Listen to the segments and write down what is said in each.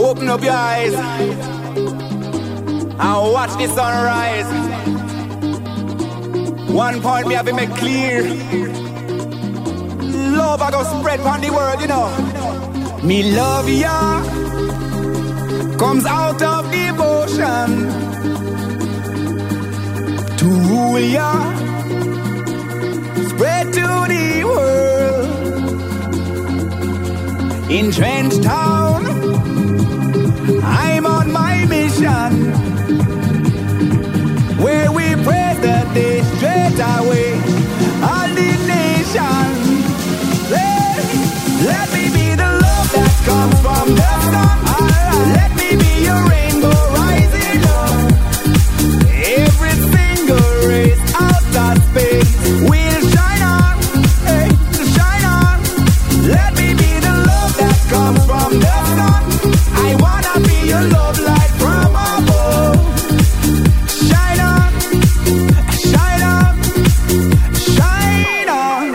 Open up your eyes and watch the sunrise. One point me have to make clear. Love I go spread on the world, you know. Me love ya comes out of devotion to rule ya, spread to the world. In Trench Town, I'm on my mission, where we praise the day straight away. All the nation, let me be the love that comes from the sun. Let me be your rainbow rising up. Every single race out of space will shine on, hey, shine on. Let me be the love that comes from the sun. I wanna be your love light from above. Shine on, shine on, shine on.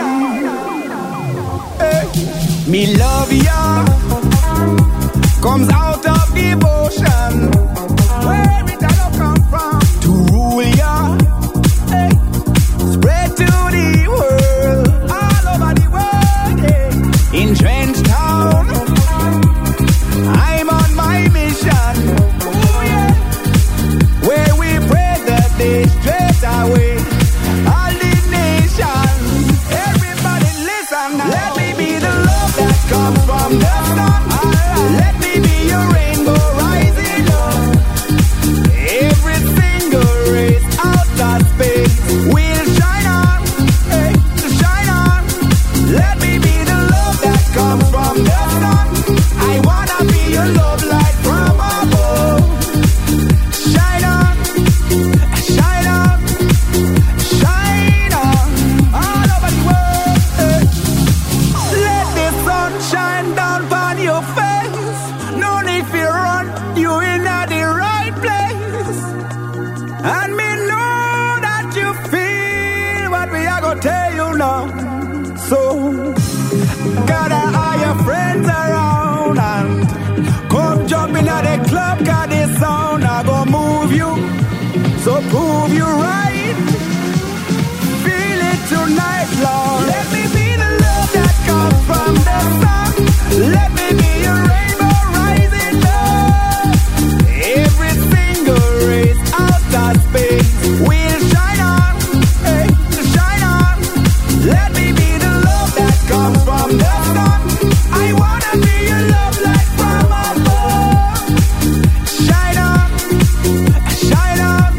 Hey. Me love ya comes out of devotion, where it all come from, to rule ya, hey. Spread to the world, all over the world, hey. In Trench Town, I'm on my mission, ooh, yeah. Where we pray the day straight away. All the nation, everybody listen now. Let me be the love that comes from the sun. Let me be your rainbow rising up. Every single race out of space will shine on, hey, shine on. Let me be the love that comes from the sun. I wanna be your love light from above. Shine on, shine on, shine on, all over the world, hey. Let the sun shine down on your face. No need for run, you in at the right place. And me know that you feel what we are gonna tell you now. So gather all your friends around and come jump in at the club, 'cause this sound I go move you. So prove you right. Feel it tonight, Lord. Let me be the love that comes from the sun. Let me be your rainbow rising up. Every single race out of space will shine on, hey, shine on. Let me be the love that comes from the sun. I wanna be your love light from above. Shine on, shine on,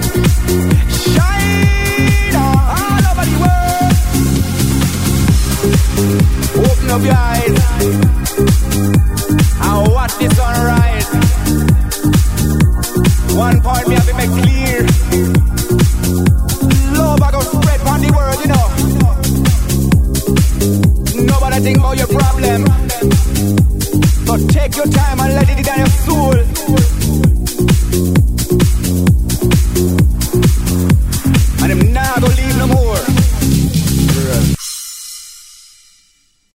shine on, all over the world. Open up your eyes and watch the sunrise. One point me have to make clear.